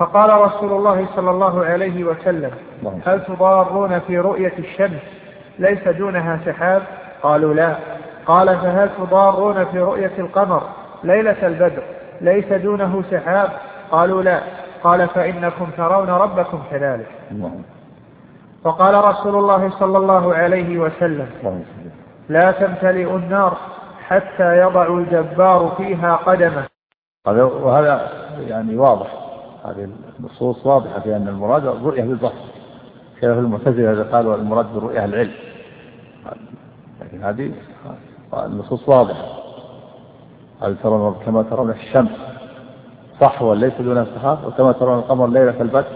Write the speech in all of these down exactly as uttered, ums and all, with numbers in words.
فقال رسول الله صلى الله عليه وسلم: هل تضارون في رؤية الشمس ليس دونها سحاب؟ قالوا: لا. قال: فهل تضارون في رؤية القمر ليلة البدر ليس دونه سحاب؟ قالوا: لا. قال: فإنكم ترون ربكم كذلك. فقال رسول الله صلى الله عليه وسلم: لا تمتلئ النار حتى يضع الجبار فيها قدمه. وهذا يعني واضح، هذه النصوص واضحة في أن المراد الرؤية بالبصر، كيف المعتزلة إذا قالوا المراد بالرؤية العلم، لكن هذه النصوص واضحة. هل ترون كما ترون الشمس صحوا ليس دون سحاب، وكما ترون القمر ليلة البدر.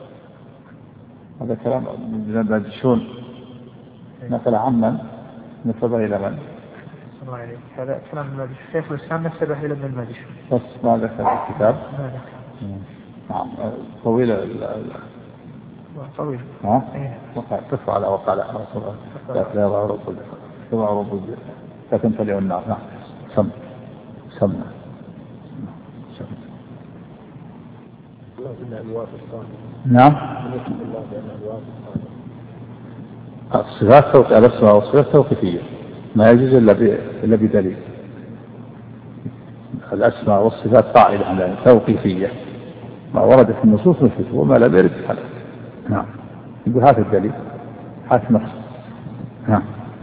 هذا كلام من الماجشون، نقل عمن نسبه إلى من؟ الله عليك. هذا كلام الماجشون، شيخ الإسلام نسبه إلى ابن الماجشون. بس ما ذكر الكتاب. ما ذكر. نعم. طويلة. طويل. ها؟ وقع قف على وقع على رسول الله. لا لا رب سمع رب لا تمتلئ النار. نعم. سم سم. نعم. الصفات توقيفية، الأسماء والصفات توقيفية، ما يجوز إلا إلا بدليل. الأسماء والصفات قاعدة عن توقيفية، ما ورد في النصوص نثبته وما لم يرد فلا. نعم. يقول هذا الدليل، هذا نص. نعم.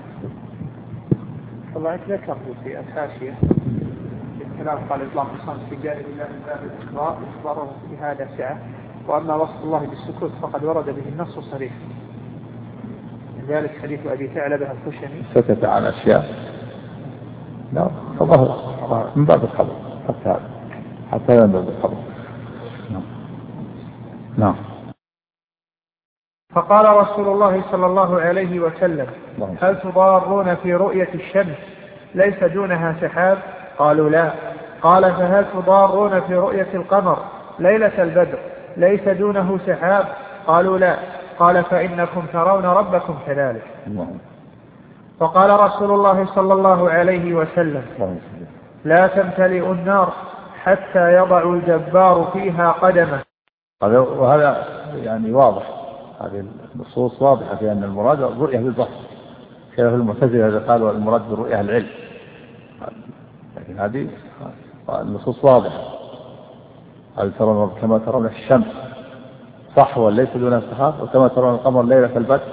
طبعا ذكر في الحاشية الكلام قال إطلاق الصمت في جانب الله من باب الإخبار إخباره في هذا سعة، وأما وصف الله بالسكوت فقد ورد به النص صريح. لذلك حديث أبي ثعلبة الخشني سكت عن أشياء لا فظهر من باب الخبر، حتى حتى من باب الخبر. نعم. نعم. فقال رسول الله صلى الله عليه وسلم: هل تضارون في رؤية الشمس ليس دونها سحاب؟ قالوا: لا. قال: فهل تضارون في رؤية القمر ليلة البدر ليس دونه سحاب؟ قالوا: لا. قال: فإنكم ترون ربكم كذلك. فقال رسول الله صلى الله عليه وسلم: لا تمتلئ النار حتى يضع الجبار فيها قدمه. وهذا يعني واضح، هذه النصوص واضحة في أن المراد الرؤية بالبصر، كيف المعتزلة إذا قالوا المراد بالرؤية العلم، لكن هذه النصوص واضحة. هل ترون كما ترون الشمس صحوا ليس دون سحاب، وكما ترون القمر ليلة البدر.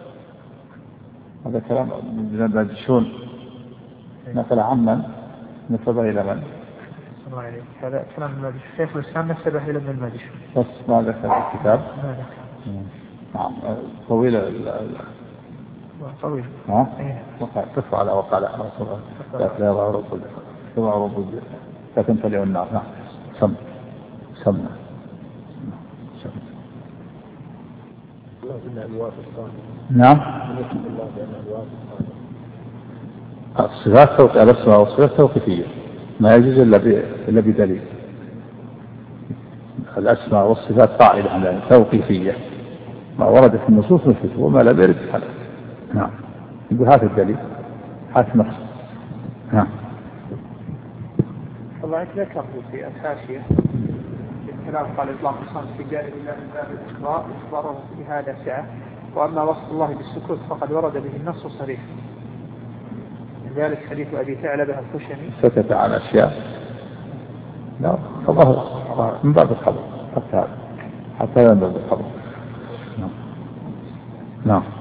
هذا كلام من الماجشون، نقل عمن نسبه إلى من؟ الله عليك. هذا كلام الماجشون، شيخ الإسلام نسبه إلى ابن الماجشون. بس ما ذكر الكتاب. ما ذكر. نعم. طويلة. طويل. ها؟ وقع قف على وقع على رسول الله. لا لا رب سمع رب لا تمتلئ النار. نعم. سم سم. نعم. الصفات توقيفية، الأسماء والصفات توقيفية، ما يجوز إلا إلا بدليل. الأسماء والصفات قاعدة عن توقيفية، ما ورد في النصوص نثبته وما لم يرد فلا. نعم. يقول هذا الدليل، هذا نص. نعم. طبعا ذكر في الحاشية الكلام قال إطلاق الصمت في جانب الله من باب الإخبار إخباره في هذا سعة، وأما وصف الله بالسكوت فقد ورد به النص صريح. لذلك حديث أبي ثعلبة الخشني سكت عن أشياء لا فظهر من باب الخبر، حتى حتى من باب الخبر. نعم. نعم.